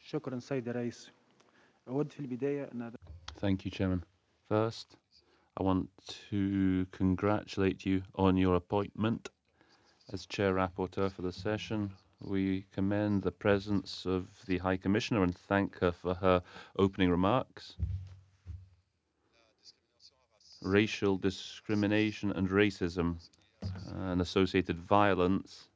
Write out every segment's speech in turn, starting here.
شكرا سيد الرئيس. أود في البداية أن Thank you, Chairman. First, I want to congratulate you on your appointment as Chair Rapporteur for the session. We commend the presence of the High Commissioner and thank her for her opening remarks. Racial discrimination and racism and associated violence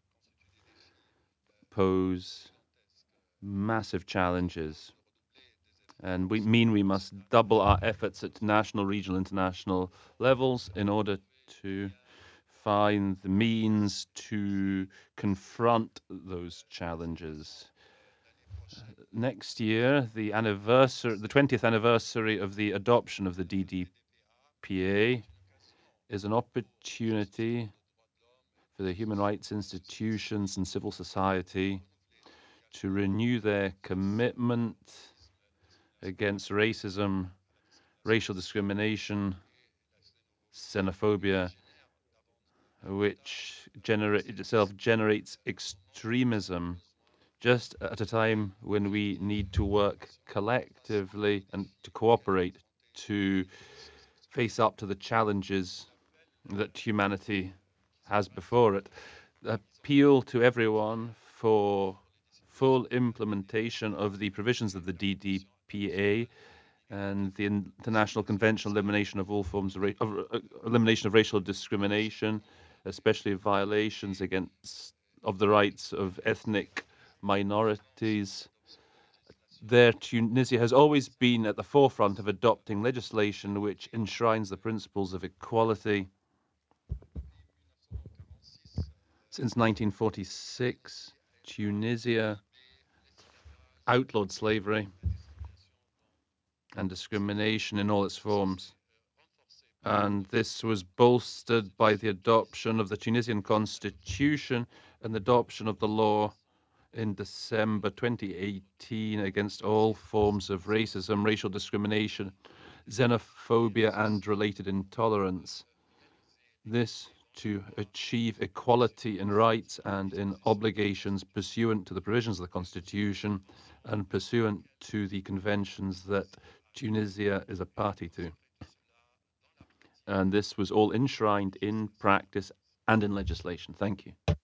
pose massive challenges, and we must double our efforts at national, regional, international levels in order to find the means to confront those challenges. Next year, the 20th anniversary of the adoption of the DDPA is an opportunity for the human rights institutions and civil society to renew their commitment against racism, racial discrimination, xenophobia, which itself generates extremism just at a time when we need to work collectively and to cooperate to face up to the challenges that humanity has before it. Appeal to everyone for full implementation of the provisions of the DDPA and the International Convention on Elimination of all forms of elimination of racial discrimination, especially violations against of the rights of ethnic minorities. There, Tunisia has always been at the forefront of adopting legislation which enshrines the principles of equality. Since 1946, Tunisia outlawed slavery and discrimination in all its forms. And this was bolstered by the adoption of the Tunisian constitution and the adoption of the law in December 2018 against all forms of racism, racial discrimination, xenophobia, and related intolerance. This to achieve equality in rights and in obligations pursuant to the provisions of the Constitution and pursuant to the conventions that Tunisia is a party to. And this was all enshrined in practice and in legislation. Thank you.